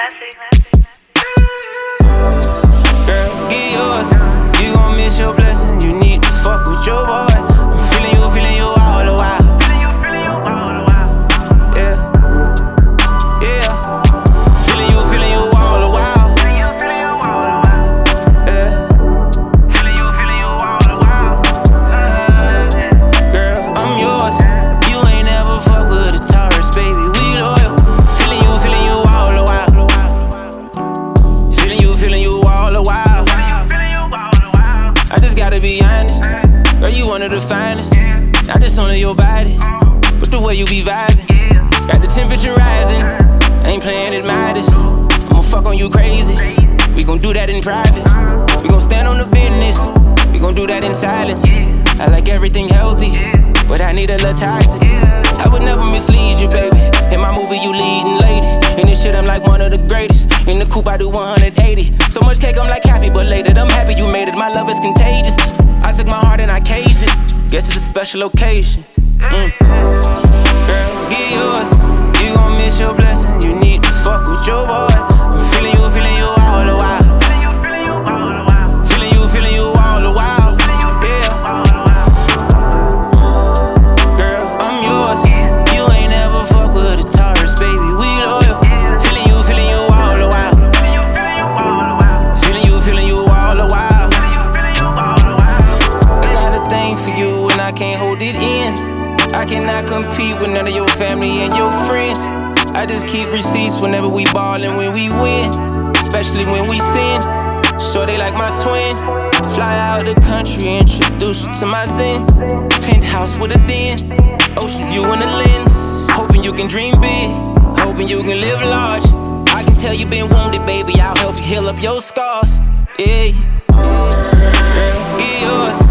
Girl, get yours. You gon' miss your blessing. You need to fuck with your boy. I'm feeling you all the while. Yeah, yeah. Feeling you all the while. Yeah. Girl, I'm yours. You ain't never fuck with a Taurus, baby. We loyal. Feeling you all the while. Feeling you all the while. I just gotta be honest. Girl, you one of the finest. Not just only your body, but the way you be vibing. Got the temperature rising. Ain't playing it modest. I'ma fuck on you crazy. We gon' do that in private. We gon' stand on the business. We gon' do that in silence. I like everything healthy, but I need a little toxic. I would never mislead you, baby. In my movie, you leading lady. In this shit, I'm like one of the greatest. In the coupe, I do 180. So much cake, I'm like happy, but later, I'm happy you made it. My love is contagious. I took my heart and I caged it. Guess it's a special occasion. Girl, get yours. You gon' miss your blessing. You need to fuck with your boy. I'm feeling you all the while. Feeling you all the while. Yeah. Girl, I'm yours. You ain't never fuck with a Taurus, baby. We loyal. Feeling you all the while. Feeling you all the while. I got a thing for you and I can't hold it in. I cannot compete with none of your family and your friends. I just keep receipts whenever we ball and when we win, especially when we sin. Sure they like my twin. Fly out the country, introduce you to my zen. Penthouse with a den, ocean view in the lens. Hoping you can dream big, hoping you can live large. I can tell you been wounded, baby. I'll help you heal up your scars. Yeah. Girl, get yours.